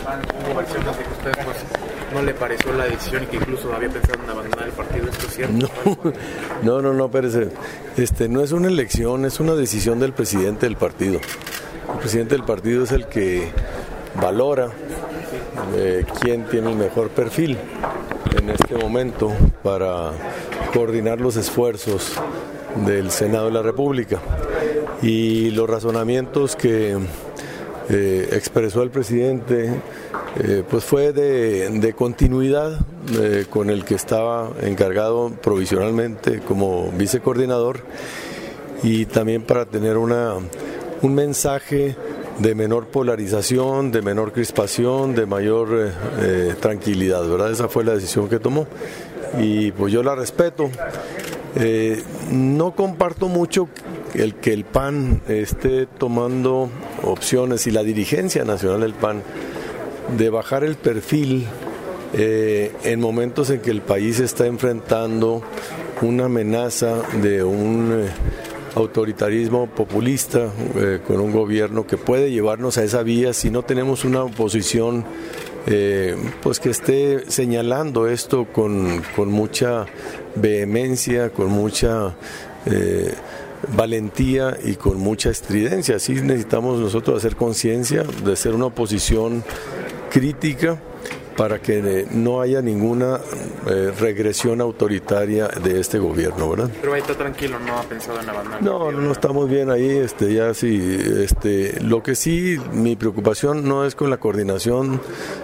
PAN hubo versiones de que usted pues no le pareció la decisión y que incluso había pensado en abandonar el partido. ¿Esto es cierto? No, espérese. No es una elección, es una decisión del presidente del partido. El presidente del partido es el que valora quién tiene el mejor perfil en este momento para coordinar los esfuerzos del Senado de la República. Y los razonamientos que expresó el presidente pues fue de continuidad con el que estaba encargado provisionalmente como vicecoordinador, y también para tener un mensaje de menor polarización, de menor crispación, de mayor tranquilidad, ¿verdad? Esa fue la decisión que tomó y pues yo la respeto. No comparto mucho el que el PAN esté tomando opciones, y la dirigencia nacional del PAN, de bajar el perfil en momentos en que el país está enfrentando una amenaza de un autoritarismo populista, con un gobierno que puede llevarnos a esa vía si no tenemos una oposición pues que esté señalando esto con mucha vehemencia, con mucha valentía y con mucha estridencia. Así necesitamos nosotros hacer conciencia de ser una oposición crítica para que no haya ninguna regresión autoritaria de este gobierno, ¿verdad? Pero ahí está tranquilo, no ha pensado en abandonar. No estamos bien ahí, ya sí, lo que sí, mi preocupación no es con la coordinación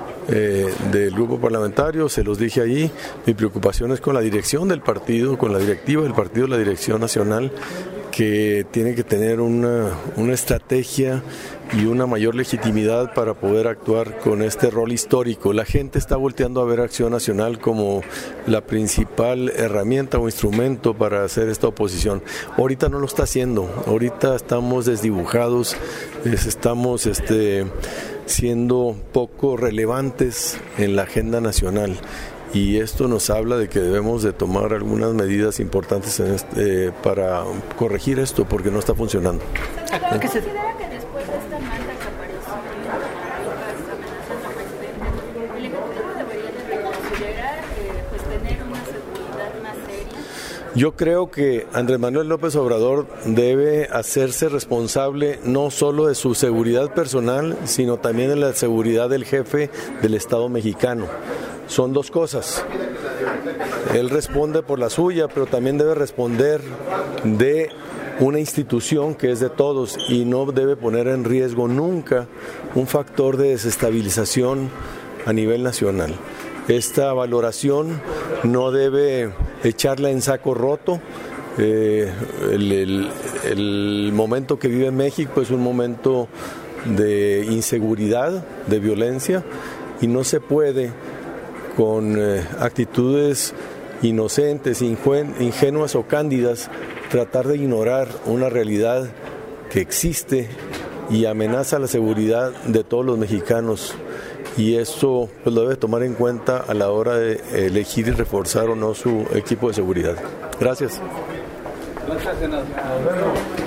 del grupo parlamentario, se los dije ahí, mi preocupación es con la dirección del partido, con la directiva del partido, la dirección nacional, que tiene que tener una estrategia y una mayor legitimidad para poder actuar con este rol histórico. La gente está volteando a ver Acción Nacional como la principal herramienta o instrumento para hacer esta oposición. Ahorita no lo está haciendo, ahorita estamos desdibujados, estamos siendo poco relevantes en la agenda nacional. Y esto nos habla de que debemos de tomar algunas medidas importantes para corregir esto, porque no está funcionando. ¿Qué considera que después de esta manta que apareció amenazando al presidente, el Ejecutivo debería de reconsiderar pues tener una seguridad más seria? Yo creo que Andrés Manuel López Obrador debe hacerse responsable no solo de su seguridad personal, sino también de la seguridad del jefe del Estado mexicano. Son dos cosas. Él responde por la suya, pero también debe responder de una institución que es de todos y no debe poner en riesgo nunca un factor de desestabilización a nivel nacional. Esta valoración no debe echarla en saco roto. El momento que vive México es un momento de inseguridad, de violencia, y no se puede con actitudes inocentes, ingenuas o cándidas, tratar de ignorar una realidad que existe y amenaza la seguridad de todos los mexicanos. Y esto pues lo debe tomar en cuenta a la hora de elegir y reforzar o no su equipo de seguridad. Gracias. Gracias, senador.